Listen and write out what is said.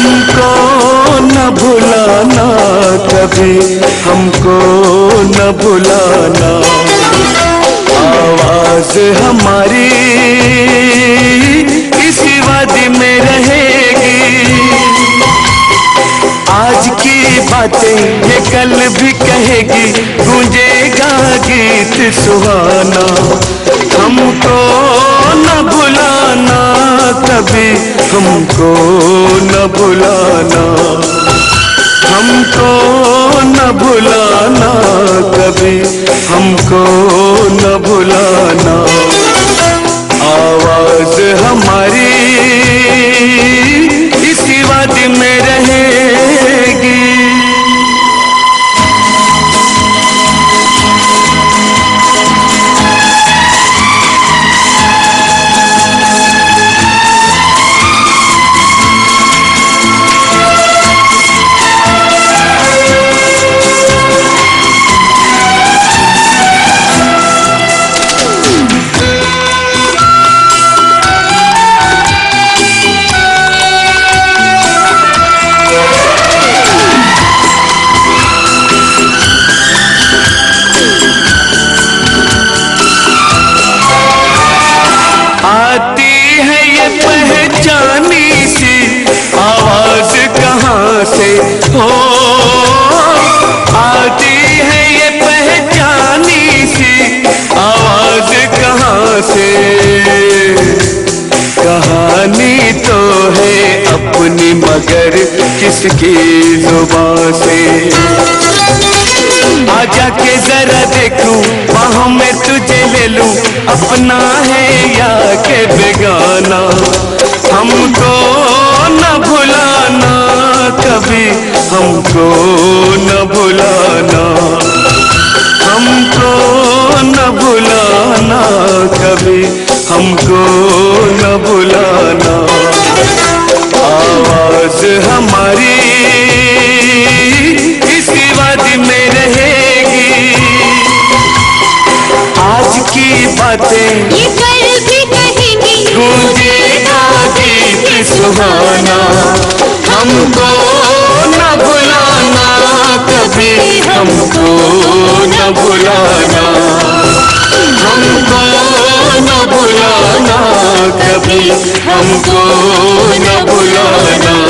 हमको न भुलाना कभी, हमको न भुलाना। आवाज हमारी इसी वादी में रहेगी, आज की बातें ये कल भी कहेगी, गूंजेगा गीत सुहाना। हमको न भुलाना कभी, हमको न भुलाना, हमको न भुलाना कभी, हमको न भुलाना। आवाज हमारी इसी वादी में रहेगी। आती है ये पहचानी सी आवाज कहाँ से हो, आती है ये पहचानी सी आवाज कहाँ से। कहानी तो है अपनी मगर किसकी जुबान से। आजा के जरा देखूं बाहों में तुझे ले लूं, अपना है या के बेगाना। हमको न भुलाना कभी, हमको न भुलाना, हमको न भुलाना कभी, हमको न भुलाना। आवाज हमारी इसी वादी में रहेगी, आज की बातें ये कल भी कहेंगी, गूंजेगा गीत सुहाना। हमको न भुलाना कभी, हमको न भुलाना, हमको न भुलाना कभी, हमको न भुलाना।